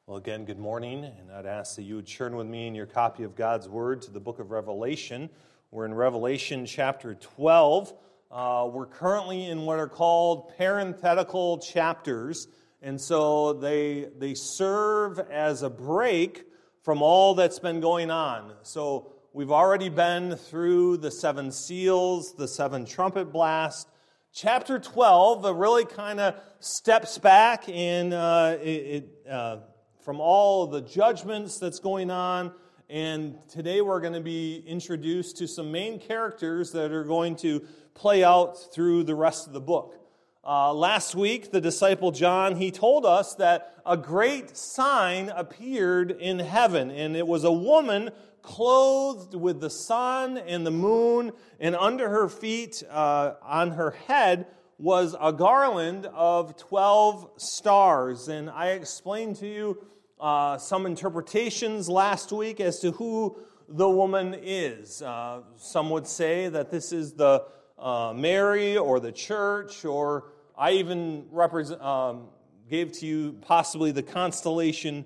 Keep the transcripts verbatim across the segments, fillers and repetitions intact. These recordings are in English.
Well, again, good morning, and I'd ask that you would turn with me in your copy of God's Word to the book of Revelation. We're in Revelation chapter twelve. Uh, we're currently in what are called parenthetical chapters, and so they, they serve as a break from all that's been going on. So we've already been through the seven seals, the seven trumpet blasts. Chapter twelve uh, really kind of steps back in uh, it, it uh, from all the judgments that's going on, and today we're going to be introduced to some main characters that are going to play out through the rest of the book. Uh, last week, the disciple John, he told us that a great sign appeared in heaven, and it was a woman clothed with the sun and the moon, and under her feet, uh, on her head, was a garland of twelve stars. And I explained to you uh, some interpretations last week as to who the woman is. Uh, some would say that this is the uh, Mary or the church, or I even represent, um, gave to you possibly the constellation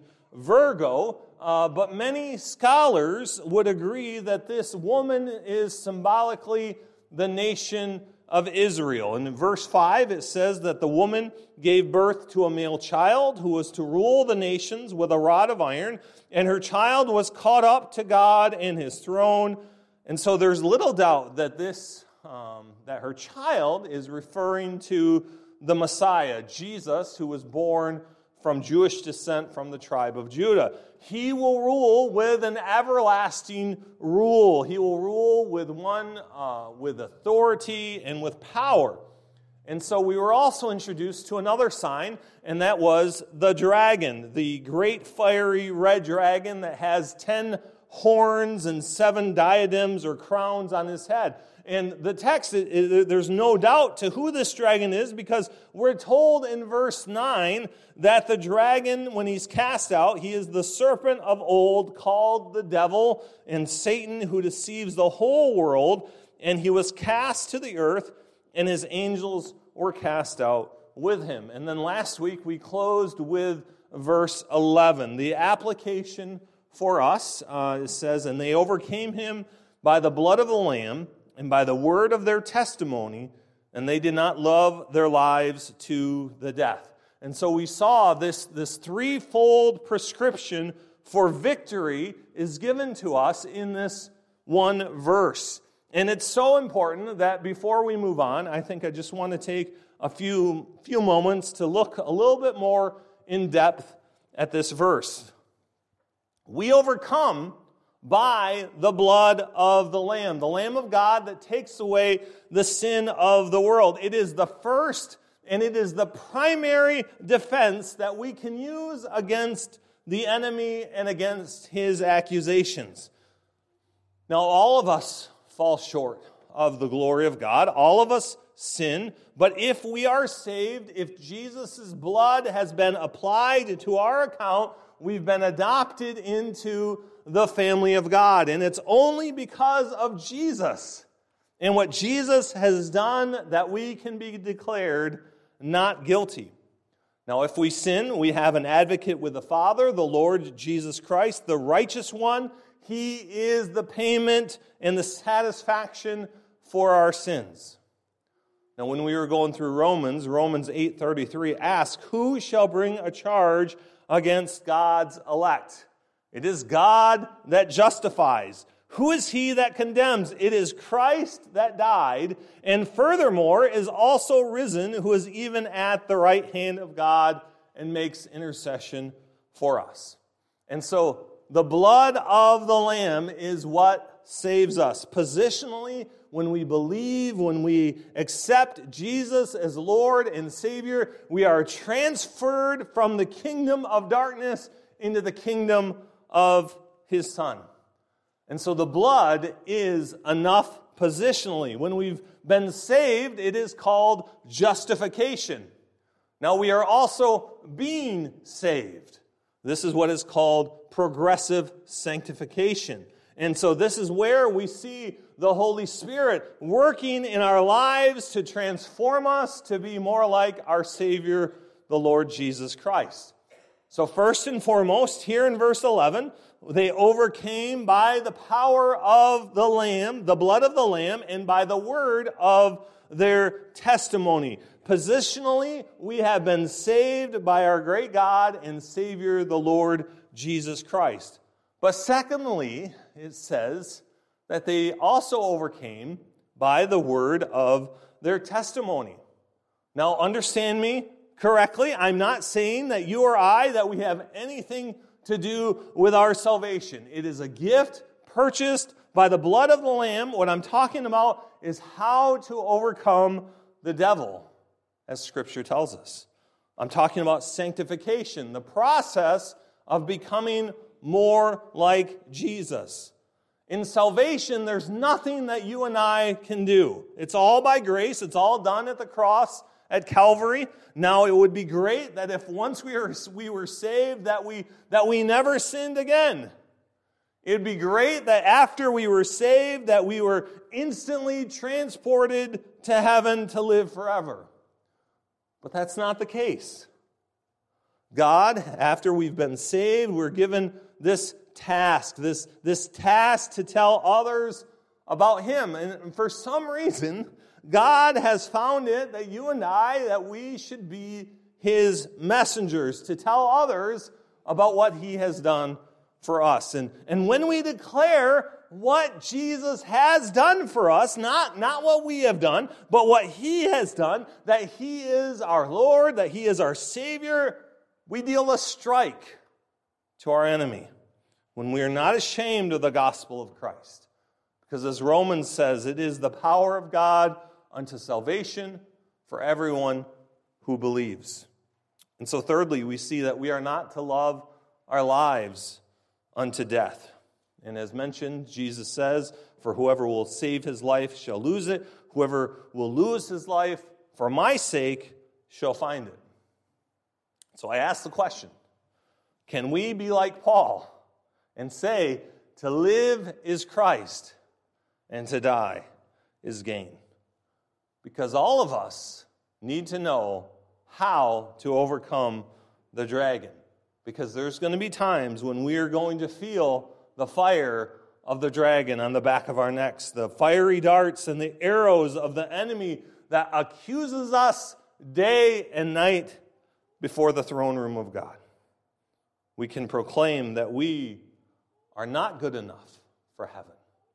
Virgo. Uh, but many scholars would agree that this woman is symbolically the nation of Israel. And in verse five, it says that the woman gave birth to a male child who was to rule the nations with a rod of iron, and her child was caught up to God and his throne. And so there's little doubt that this, um, that her child is referring to the Messiah, Jesus, who was born from Jewish descent from the tribe of Judah. He will rule with an everlasting rule. He will rule with one, uh, with authority and with power. And so we were also introduced to another sign, and that was the dragon, the great fiery red dragon that has ten horns and seven diadems or crowns on his head. And the text, there's no doubt to who this dragon is, because we're told in verse nine that the dragon, when he's cast out, he is the serpent of old, called the devil and Satan, who deceives the whole world. And he was cast to the earth, and his angels were cast out with him. And then last week we closed with verse eleven. The application for us, uh, it says, and they overcame him by the blood of the Lamb and by the word of their testimony, and they did not love their lives to the death. And so we saw this, this threefold prescription for victory is given to us in this one verse. And it's so important that before we move on, I think I just want to take a few, few moments to look a little bit more in depth at this verse. We overcome by the blood of the Lamb, the Lamb of God that takes away the sin of the world. It is the first and it is the primary defense that we can use against the enemy and against his accusations. Now, all of us fall short of the glory of God. All of us sin. But if we are saved, if Jesus' blood has been applied to our account, we've been adopted into the family of God. And it's only because of Jesus and what Jesus has done that we can be declared not guilty. Now, if we sin, we have an advocate with the Father, the Lord Jesus Christ, the righteous one. He is the payment and the satisfaction for our sins. Now, when we were going through Romans, Romans eight thirty-three asks, who shall bring a charge against God's elect? It is God that justifies. Who is he that condemns? It is Christ that died, and furthermore is also risen, who is even at the right hand of God and makes intercession for us. And so the blood of the Lamb is what saves us. Positionally, when we believe, when we accept Jesus as Lord and Savior, we are transferred from the kingdom of darkness into the kingdom of His Son. And so the blood is enough positionally. When we've been saved, it is called justification. Now we are also being saved. This is what is called progressive sanctification. And so this is where we see the Holy Spirit working in our lives to transform us to be more like our Savior, the Lord Jesus Christ. So first and foremost, here in verse eleven, they overcame by the power of the Lamb, the blood of the Lamb, and by the word of their testimony. Positionally, we have been saved by our great God and Savior, the Lord Jesus Christ. But secondly, it says that they also overcame by the word of their testimony. Now, understand me correctly. I'm not saying that you or I, that we have anything to do with our salvation. It is a gift purchased by the blood of the Lamb. What I'm talking about is how to overcome the devil, as Scripture tells us. I'm talking about sanctification, the process of becoming more like Jesus. In salvation, there's nothing that you and I can do. It's all by grace. It's all done at the cross at Calvary. Now, it would be great that if once we were, we were saved, that we, that we never sinned again. It'd be great that after we were saved, that we were instantly transported to heaven to live forever. But that's not the case. God, after we've been saved, we're given this task, this, this task to tell others about Him. And for some reason, God has found it that you and I, that we should be His messengers to tell others about what He has done for us. And, and when we declare what Jesus has done for us, not, not what we have done, but what He has done, that He is our Lord, that He is our Savior, we deal a strike to our enemy when we are not ashamed of the gospel of Christ. Because as Romans says, it is the power of God unto salvation for everyone who believes. And so thirdly, we see that we are not to love our lives unto death. And as mentioned, Jesus says, for whoever will save his life shall lose it. Whoever will lose his life for my sake shall find it. So I ask the question, can we be like Paul and say, to live is Christ and to die is gain? Because all of us need to know how to overcome the dragon. Because there's going to be times when we are going to feel the fire of the dragon on the back of our necks, the fiery darts and the arrows of the enemy that accuses us day and night before the throne room of God. We can proclaim that we are not good enough for heaven,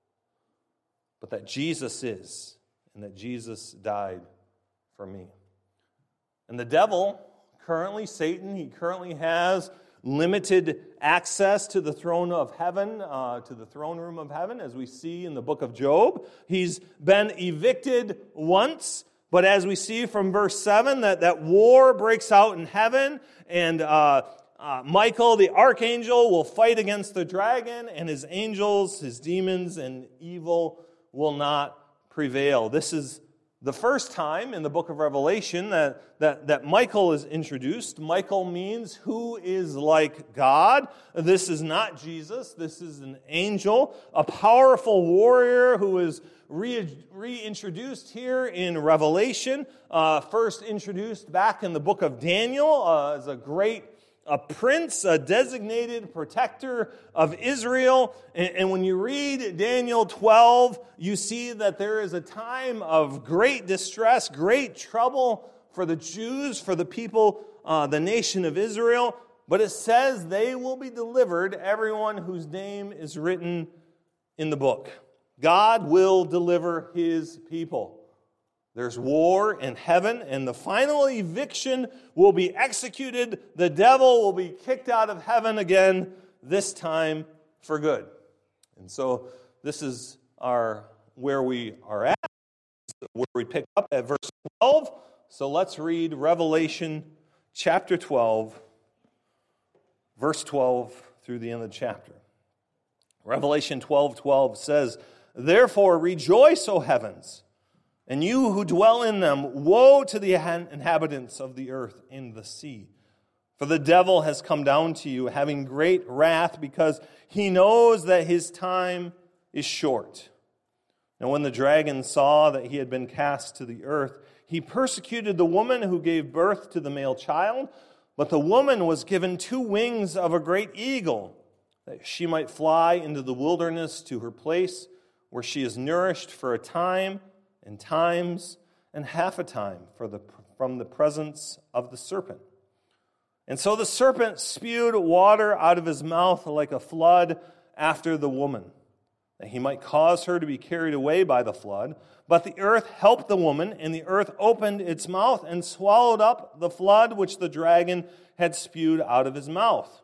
but that Jesus is, and that Jesus died for me. And the devil, currently Satan, he currently has limited access to the throne of heaven, uh, to the throne room of heaven, as we see in the book of Job. He's been evicted once, but as we see from verse seven, that, that war breaks out in heaven, and uh, uh, Michael, the archangel, will fight against the dragon, and his angels, his demons, and evil will not prevail. This is the first time in the book of Revelation that, that, that Michael is introduced. Michael means who is like God. This is not Jesus. This is an angel, a powerful warrior who is re- reintroduced here in Revelation. Uh, first introduced back in the book of Daniel uh, as a great a prince, a designated protector of Israel. And, and when you read Daniel twelve, you see that there is a time of great distress, great trouble for the Jews, for the people, uh, the nation of Israel. But it says they will be delivered, everyone whose name is written in the book. God will deliver His people. There's war in heaven, and the final eviction will be executed. The devil will be kicked out of heaven again, this time for good. And so this is our where we are at, where we pick up at verse twelve. So let's read Revelation chapter twelve, verse twelve through the end of the chapter. Revelation twelve twelve says, "Therefore rejoice, O heavens, and you who dwell in them, woe to the inhabitants of the earth and the sea. For the devil has come down to you, having great wrath, because he knows that his time is short. And when the dragon saw that he had been cast to the earth, he persecuted the woman who gave birth to the male child. But the woman was given two wings of a great eagle, that she might fly into the wilderness to her place, where she is nourished for a time and times and half a time for the, from the presence of the serpent. And so the serpent spewed water out of his mouth like a flood after the woman, that he might cause her to be carried away by the flood. But the earth helped the woman, and the earth opened its mouth and swallowed up the flood which the dragon had spewed out of his mouth.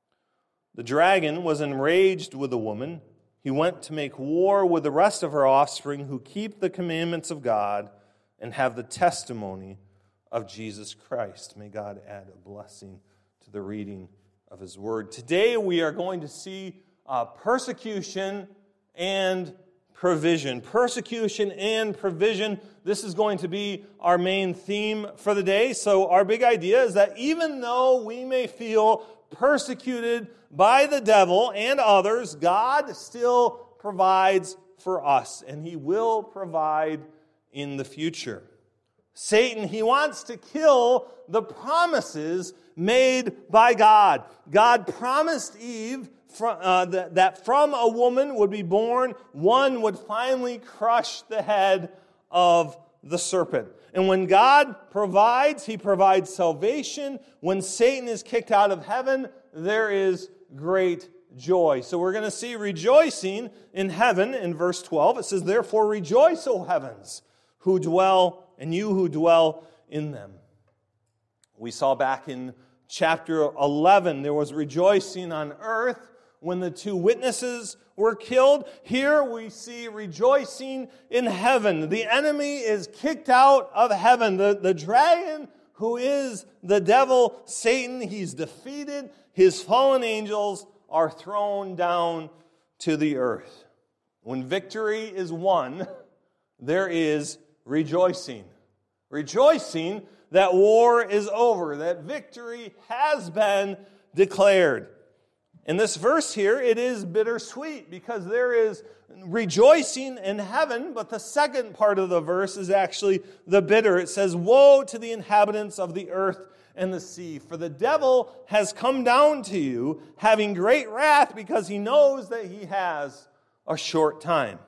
The dragon was enraged with the woman. He went to make war with the rest of her offspring who keep the commandments of God and have the testimony of Jesus Christ. May God add a blessing to the reading of His Word. Today we are going to see uh, persecution and provision. Persecution and provision. This is going to be our main theme for the day. So our big idea is that even though we may feel persecuted by the devil and others, God still provides for us, and He will provide in the future. Satan, he wants to kill the promises made by God. God promised Eve from, uh, that, that from a woman would be born, one would finally crush the head of the serpent. And when God provides, He provides salvation. When Satan is kicked out of heaven, there is great joy. So we're going to see rejoicing in heaven in verse twelve. It says, "Therefore rejoice, O heavens, who dwell, and you who dwell in them." We saw back in chapter eleven, there was rejoicing on earth when the two witnesses were killed. Here we see rejoicing in heaven. The enemy is kicked out of heaven. The, the dragon, who is the devil, Satan, he's defeated. His fallen angels are thrown down to the earth. When victory is won, there is rejoicing. Rejoicing that war is over, that victory has been declared. In this verse here, it is bittersweet because there is rejoicing in heaven, but the second part of the verse is actually the bitter. It says, "Woe to the inhabitants of the earth and the sea, for the devil has come down to you, having great wrath, because he knows that he has a short time."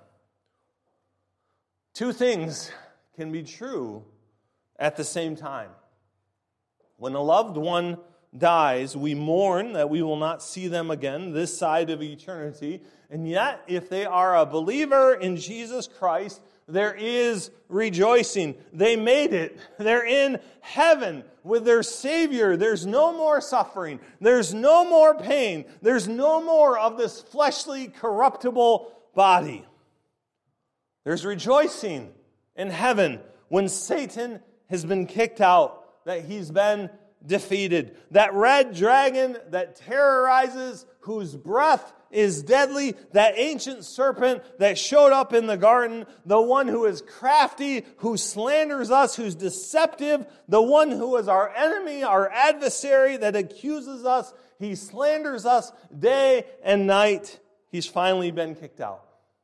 Two things can be true at the same time. When a loved one dies, we mourn that we will not see them again this side of eternity. And yet, if they are a believer in Jesus Christ, there is rejoicing. They made it. They're in heaven with their Savior. There's no more suffering. There's no more pain. There's no more of this fleshly, corruptible body. There's rejoicing in heaven when Satan has been kicked out, that he's been defeated. That red dragon that terrorizes, whose breath is deadly, that ancient serpent that showed up in the garden, the one who is crafty, who slanders us, who's deceptive, the one who is our enemy, our adversary that accuses us, he slanders us day and night. He's finally been kicked out.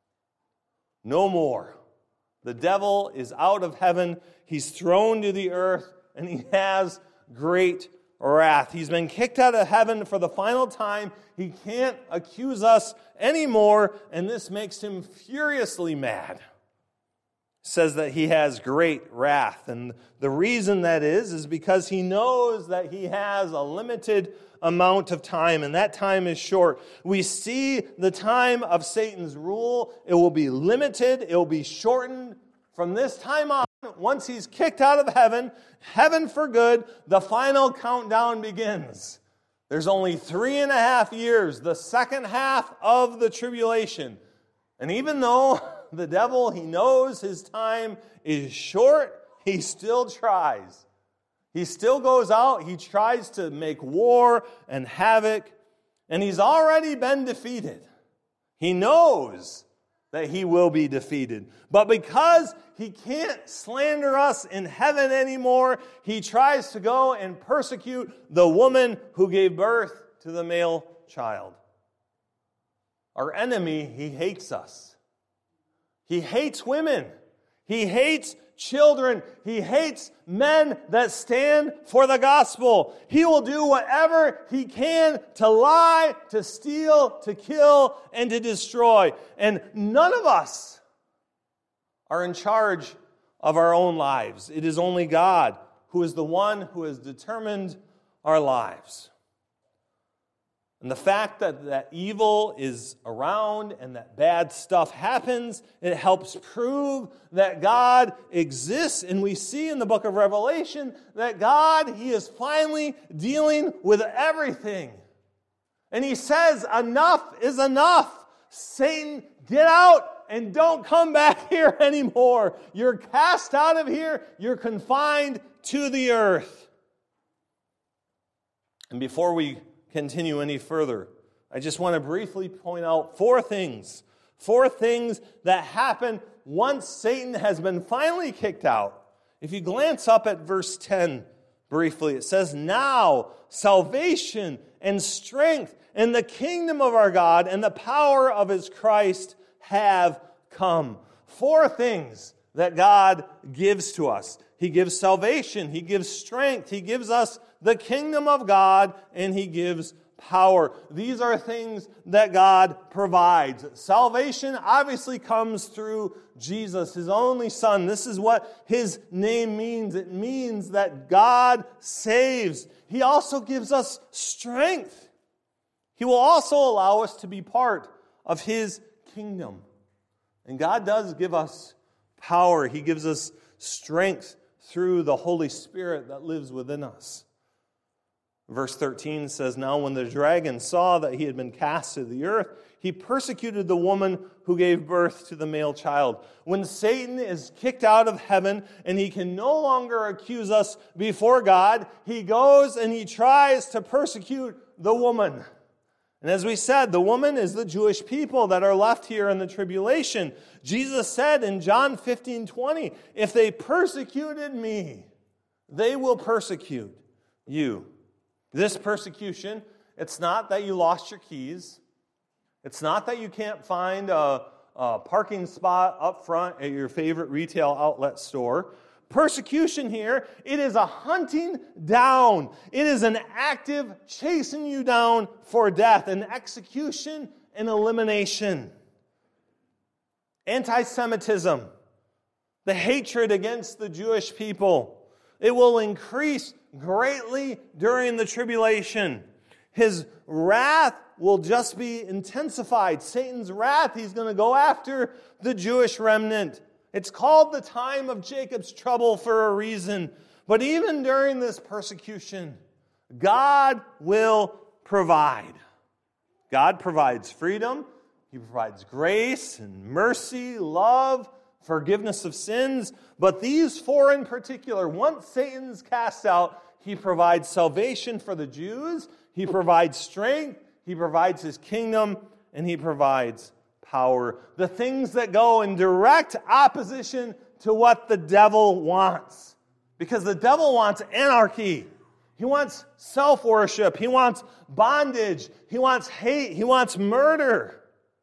No more. The devil is out of heaven. He's thrown to the earth, and he has great wrath. He's been kicked out of heaven for the final time. He can't accuse us anymore, and this makes him furiously mad. It says that he has great wrath, and the reason that is is because he knows that he has a limited amount of time, and that time is short. We see the time of Satan's rule. It will be limited. It will be shortened from this time on. Once he's kicked out of heaven, heaven for good, the final countdown begins. There's only three and a half years, the second half of the tribulation. And even though the devil, he knows his time is short, he still tries. He still goes out, he tries to make war and havoc, and he's already been defeated. He knows that he will be defeated. But because he can't slander us in heaven anymore, he tries to go and persecute the woman who gave birth to the male child. Our enemy, he hates us. He hates women. He hates children. He hates men that stand for the gospel. He will do whatever he can to lie, to steal, to kill, and to destroy. And none of us are in charge of our own lives. It is only God who is the one who has determined our lives. And the fact that, that evil is around and that bad stuff happens, it helps prove that God exists. And we see in the book of Revelation that God, He is finally dealing with everything. And He says, enough is enough. Satan, get out and don't come back here anymore. You're cast out of here. You're confined to the earth. And before we continue any further, I just want to briefly point out four things. Four things that happen once Satan has been finally kicked out. If you glance up at verse ten briefly, it says, now salvation and strength and the kingdom of our God and the power of His Christ have come. Four things that God gives to us. He gives salvation, He gives strength, He gives us the kingdom of God, and He gives power. These are things that God provides. Salvation obviously comes through Jesus, His only Son. This is what His name means. It means that God saves. He also gives us strength. He will also allow us to be part of His kingdom. And God does give us power. He gives us strength through the Holy Spirit that lives within us. Verse thirteen says, now when the dragon saw that he had been cast to the earth, he persecuted the woman who gave birth to the male child. When Satan is kicked out of heaven and he can no longer accuse us before God, he goes and he tries to persecute the woman. And as we said, the woman is the Jewish people that are left here in the tribulation. Jesus said in John fifteen twenty, if they persecuted me, they will persecute you. This persecution, it's not that you lost your keys. It's not that you can't find a, a parking spot up front at your favorite retail outlet store. Persecution here, it is a hunting down. It is an active chasing you down for death, an execution and elimination. Anti-Semitism, the hatred against the Jewish people, it will increase greatly during the tribulation. His wrath will just be intensified. Satan's wrath, he's going to go after the Jewish remnant. It's called the time of Jacob's trouble for a reason. But even during this persecution, God will provide. God provides freedom. He provides grace and mercy, love, forgiveness of sins. But these four in particular, once Satan's cast out, He provides salvation for the Jews, He provides strength, He provides His kingdom, and He provides power. The things that go in direct opposition to what the devil wants. Because the devil wants anarchy. He wants self-worship. He wants bondage. He wants hate. He wants murder.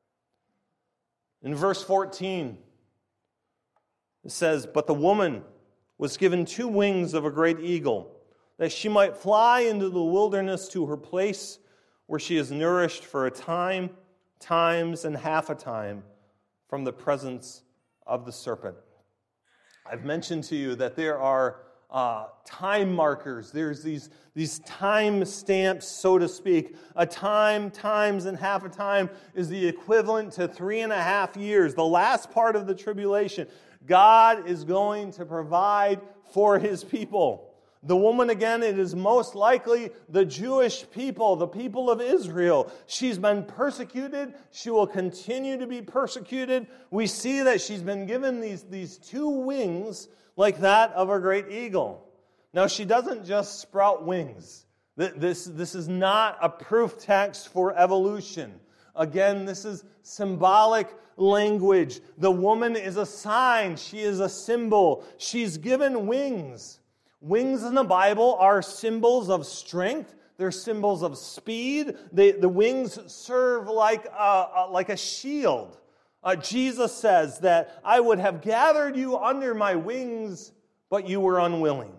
In verse fourteen, it says, but the woman was given two wings of a great eagle, that she might fly into the wilderness to her place where she is nourished for a time, times, and half a time from the presence of the serpent. I've mentioned to you that there are uh, time markers. There's these, these time stamps, so to speak. A time, times, and half a time is the equivalent to three and a half years. The last part of the tribulation. God is going to provide for His people. The woman, again, it is most likely the Jewish people, the people of Israel. She's been persecuted. She will continue to be persecuted. We see that she's been given these, these two wings like that of a great eagle. Now, she doesn't just sprout wings. This, this is not a proof text for evolution. Again, this is symbolic language. The woman is a sign. She is a symbol. She's given wings. Wings in the Bible are symbols of strength. They're symbols of speed. They, the wings serve like a, a, like a shield, Uh, Jesus says that I would have gathered you under my wings, but you were unwilling.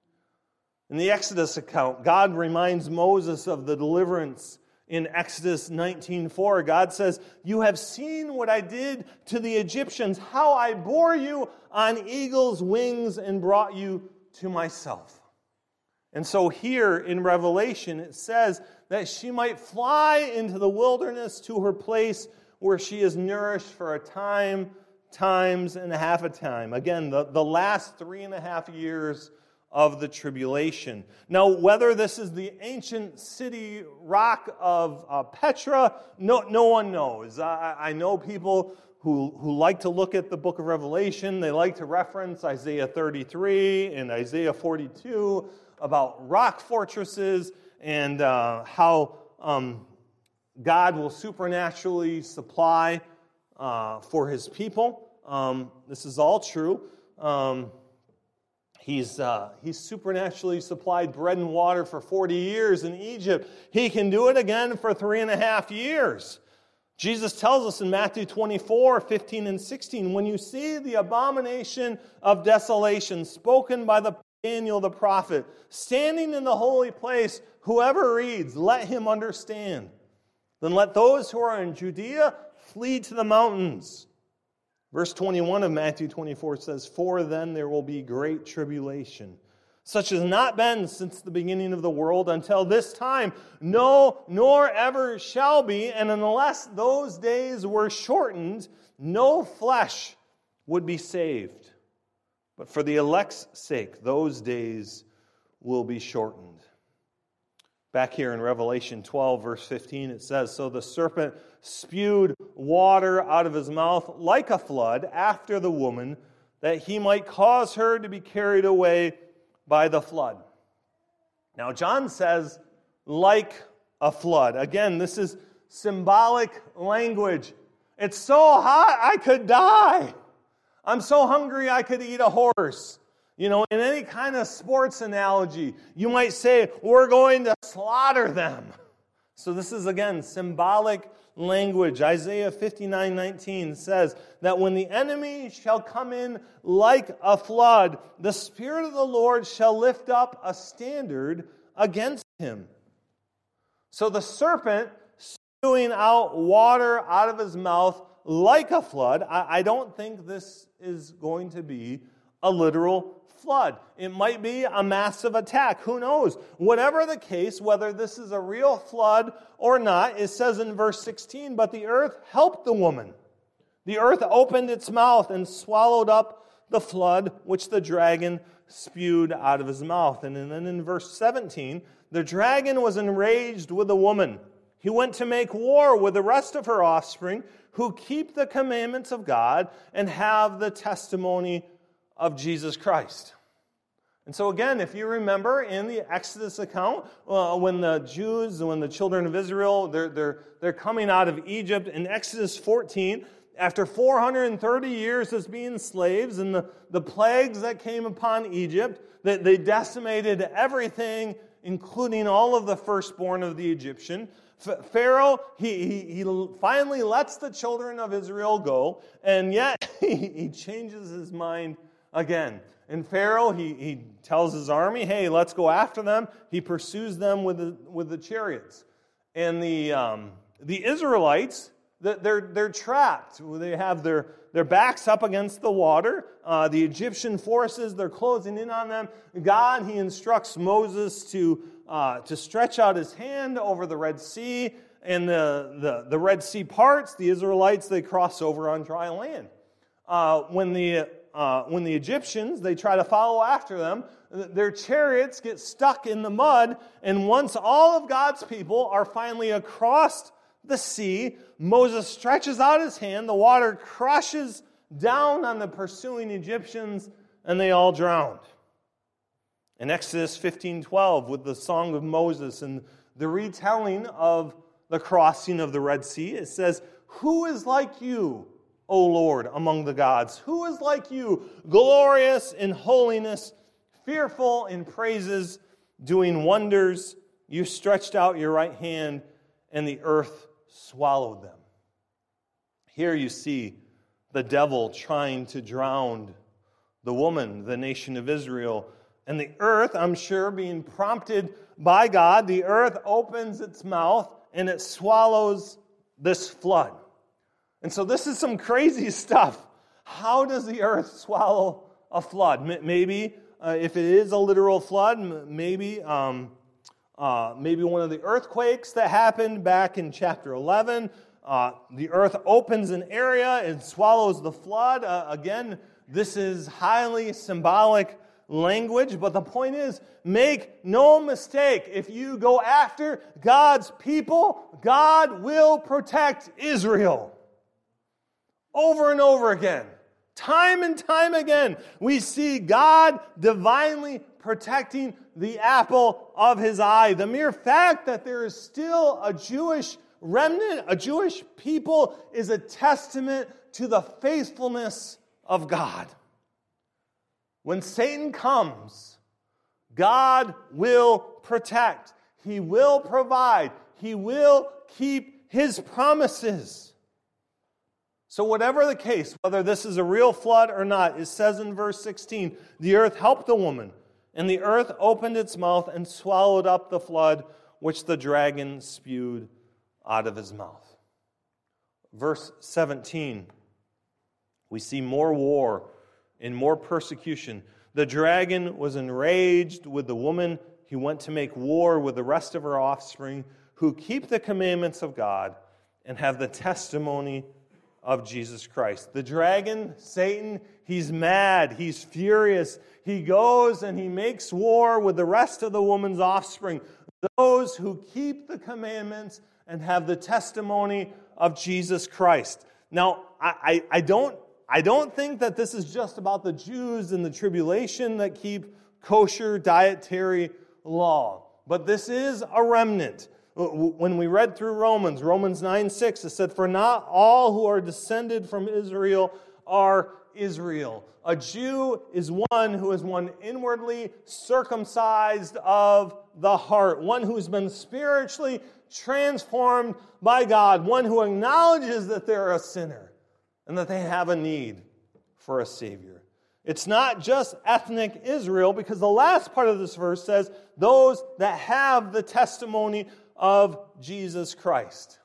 In the Exodus account, God reminds Moses of the deliverance in Exodus nineteen four. God says, you have seen what I did to the Egyptians, how I bore you on eagle's wings and brought you to myself. And so here in Revelation, it says that she might fly into the wilderness to her place where she is nourished for a time, times, and a half a time. Again, the, the last three and a half years of the tribulation. Now, whether this is the ancient city rock of uh, Petra, no, no one knows. I, I know people who, who like to look at the book of Revelation. They like to reference Isaiah thirty-three and Isaiah forty-two about rock fortresses and uh, how um, God will supernaturally supply uh, for his people. Um, this is all true. Um, he's, uh, he's supernaturally supplied bread and water for forty years in Egypt. He can do it again for three and a half years. Jesus tells us in Matthew twenty-four, fifteen and sixteen, when you see the abomination of desolation spoken by the Daniel the prophet standing in the holy place, whoever reads, let him understand. Then let those who are in Judea flee to the mountains. Verse twenty-one of Matthew twenty-four says, for then there will be great tribulation, such as not been since the beginning of the world until this time, no, nor ever shall be, and unless those days were shortened, no flesh would be saved. But for the elect's sake, those days will be shortened. Back here in Revelation twelve, verse fifteen, it says, so the serpent spewed water out of his mouth like a flood after the woman, that he might cause her to be carried away by the flood. Now, John says, like a flood. Again, this is symbolic language. It's so hot I could die. I'm so hungry I could eat a horse. You know, in any kind of sports analogy, you might say, we're going to slaughter them. So this is, again, symbolic language. Isaiah fifty-nine nineteen says that when the enemy shall come in like a flood, the Spirit of the Lord shall lift up a standard against him. So the serpent spewing out water out of his mouth like a flood, I, I don't think this is going to be a literal flood. It might be a massive attack. Who knows? Whatever the case, whether this is a real flood or not, it says in verse sixteen, but the earth helped the woman. The earth opened its mouth and swallowed up the flood which the dragon spewed out of his mouth. And then in verse seventeen, the dragon was enraged with the woman. He went to make war with the rest of her offspring who keep the commandments of God and have the testimony of Jesus Christ. And so again, if you remember in the Exodus account, uh, when the Jews, when the children of Israel, they're, they're, they're coming out of Egypt, in Exodus fourteen, after four hundred thirty years as being slaves and the, the plagues that came upon Egypt, that they decimated everything, including all of the firstborn of the Egyptian. Pharaoh, he, he, he finally lets the children of Israel go, and yet he, he changes his mind again. And Pharaoh, he, he tells his army, hey, let's go after them. He pursues them with the, with the chariots. And the um, the Israelites, they're, they're trapped. They have their, their backs up against the water. Uh, the Egyptian forces, they're closing in on them. God, he instructs Moses to, uh, to stretch out his hand over the Red Sea. And the, the, the Red Sea parts, the Israelites, they cross over on dry land. Uh, when the Uh, when the Egyptians, they try to follow after them, their chariots get stuck in the mud, and once all of God's people are finally across the sea, Moses stretches out his hand, the water crashes down on the pursuing Egyptians, and they all drowned. In Exodus fifteen twelve, with the Song of Moses and the retelling of the crossing of the Red Sea, it says, "Who is like you, O Lord, among the gods? Who is like you, glorious in holiness, fearful in praises, doing wonders? You stretched out your right hand, and the earth swallowed them." Here you see the devil trying to drown the woman, the nation of Israel. And the earth, I'm sure, being prompted by God, the earth opens its mouth and it swallows this flood. And so this is some crazy stuff. How does the earth swallow a flood? Maybe, uh, if it is a literal flood, maybe um, uh, maybe one of the earthquakes that happened back in chapter eleven. Uh, the earth opens an area and swallows the flood. Uh, again, this is highly symbolic language, but the point is, make no mistake, if you go after God's people, God will protect Israel. Over and over again, time and time again, we see God divinely protecting the apple of His eye. The mere fact that there is still a Jewish remnant, a Jewish people, is a testament to the faithfulness of God. When Satan comes, God will protect. He will provide. He will keep His promises. So whatever the case, whether this is a real flood or not, it says in verse sixteen, the earth helped the woman, and the earth opened its mouth and swallowed up the flood which the dragon spewed out of his mouth. Verse seventeen, we see more war and more persecution. The dragon was enraged with the woman. He went to make war with the rest of her offspring who keep the commandments of God and have the testimony of Jesus Christ. The dragon, Satan, he's mad, he's furious. He goes and he makes war with the rest of the woman's offspring, those who keep the commandments and have the testimony of Jesus Christ. Now, I, I, I don't I don't think that this is just about the Jews in the tribulation that keep kosher dietary law. But this is a remnant. When we read through Romans, Romans nine six, it said, "For not all who are descended from Israel are Israel." A Jew is one who is one inwardly circumcised of the heart, one who's been spiritually transformed by God, one who acknowledges that they're a sinner and that they have a need for a Savior. It's not just ethnic Israel, because the last part of this verse says, those that have the testimony of Jesus Christ.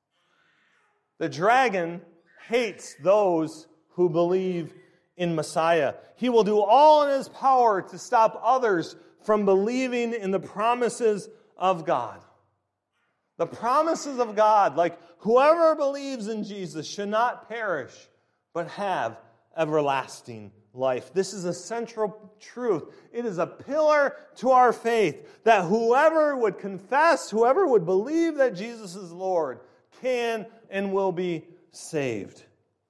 The dragon hates those who believe in Messiah. He will do all in his power to stop others from believing in the promises of God. The promises of God, like whoever believes in Jesus should not perish, but have everlasting life. This is a central truth. It is a pillar to our faith that whoever would confess, whoever would believe that Jesus is Lord, can and will be saved.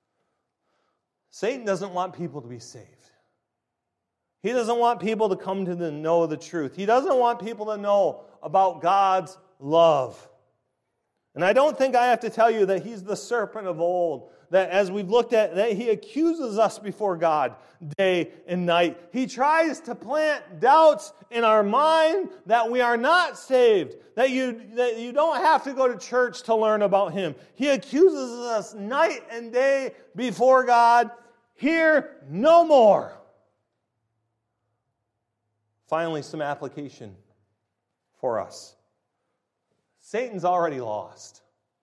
Satan doesn't want people to be saved. He doesn't want people to come to the, know the truth. He doesn't want people to know about God's love. And I don't think I have to tell you that he's the serpent of old, that as we've looked at, that he accuses us before God day and night. He tries to plant doubts in our mind that we are not saved, that you, that you don't have to go to church to learn about him. He accuses us night and day before God. Hear no more. Finally, some application for us. Satan's already lost.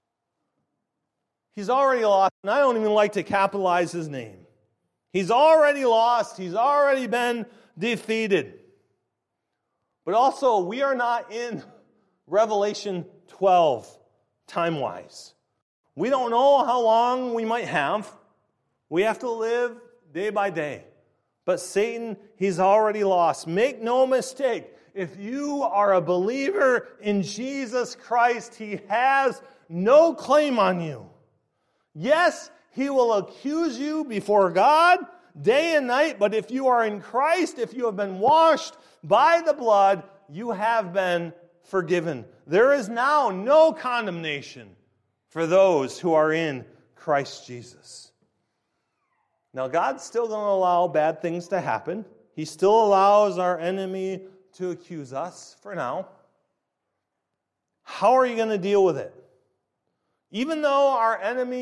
He's already lost, and I don't even like to capitalize his name. He's already lost. He's already been defeated. But also, we are not in Revelation twelve time-wise. We don't know how long we might have. We have to live day by day. But Satan, he's already lost. Make no mistake. If you are a believer in Jesus Christ, he has no claim on you. Yes, he will accuse you before God day and night, but if you are in Christ, if you have been washed by the blood, you have been forgiven. There is now no condemnation for those who are in Christ Jesus. Now, God's still going to allow bad things to happen. He still allows our enemy to accuse us for now. How are you going to deal with it? Even though our enemy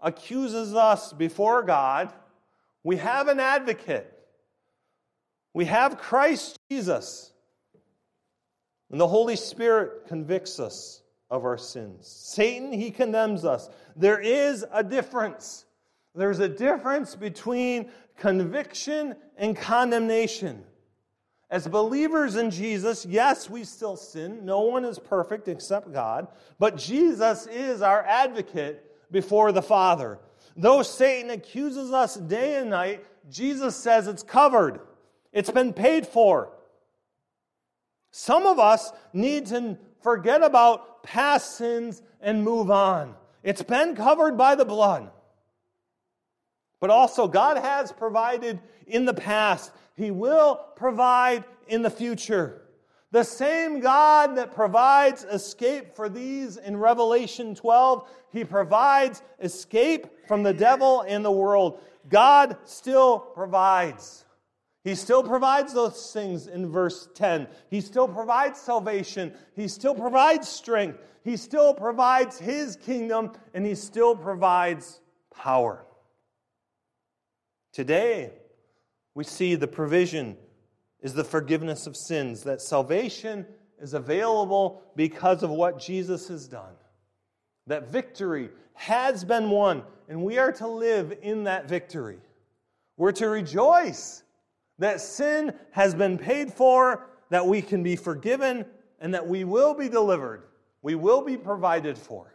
accuses us before God, we have an advocate. We have Christ Jesus. And the Holy Spirit convicts us of our sins. Satan, he condemns us. There is a difference. There's a difference between conviction and condemnation. As believers in Jesus, yes, we still sin. No one is perfect except God. But Jesus is our advocate before the Father. Though Satan accuses us day and night, Jesus says it's covered. It's been paid for. Some of us need to forget about past sins and move on. It's been covered by the blood. But also, God has provided in the past. He will provide in the future. The same God that provides escape for these in Revelation twelve, He provides escape from the devil and the world. God still provides. He still provides those things in verse ten. He still provides salvation. He still provides strength. He still provides His kingdom, and He still provides power. Today, we see the provision is the forgiveness of sins, that salvation is available because of what Jesus has done. That victory has been won, and we are to live in that victory. We're to rejoice that sin has been paid for, that we can be forgiven, and that we will be delivered. We will be provided for.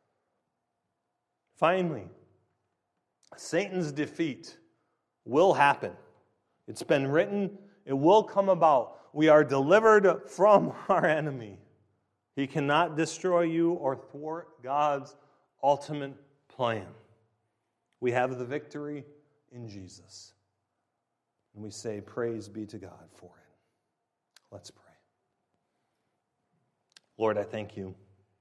Finally, Satan's defeat will happen. It's been written, it will come about. We are delivered from our enemy. He cannot destroy you or thwart God's ultimate plan. We have the victory in Jesus. And we say, praise be to God for it. Let's pray. Lord, I thank you.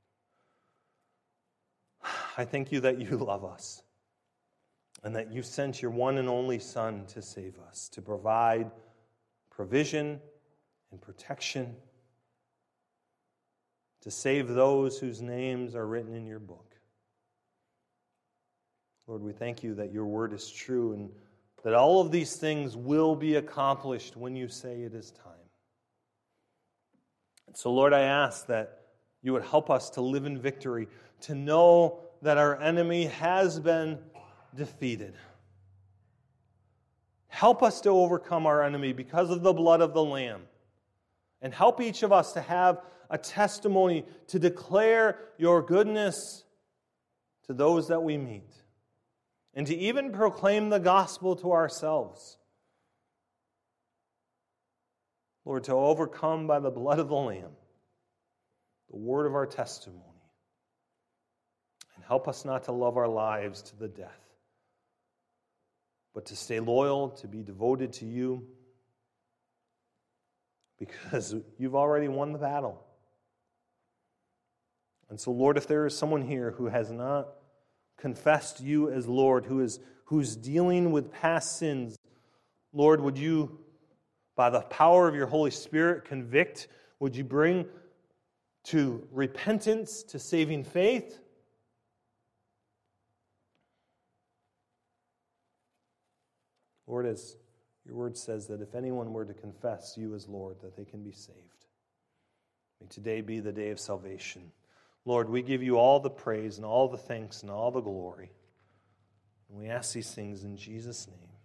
I thank you that you love us. And that you sent your one and only Son to save us, to provide provision and protection, to save those whose names are written in your book. Lord, we thank you that your word is true and that all of these things will be accomplished when you say it is time. And so, Lord, I ask that you would help us to live in victory, to know that our enemy has been defeated. Help us to overcome our enemy because of the blood of the Lamb. And help each of us to have a testimony to declare your goodness to those that we meet. And to even proclaim the gospel to ourselves. Lord, to overcome by the blood of the Lamb, the word of our testimony. And help us not to love our lives to the death, but to stay loyal, to be devoted to you, because you've already won the battle. And so, Lord, if there is someone here who has not confessed you as Lord, who is who's dealing with past sins, Lord, would you, by the power of your Holy Spirit, convict? Would you bring to repentance, to saving faith? Lord, as your word says that if anyone were to confess you as Lord, that they can be saved. May today be the day of salvation. Lord, we give you all the praise and all the thanks and all the glory. And we ask these things in Jesus' name.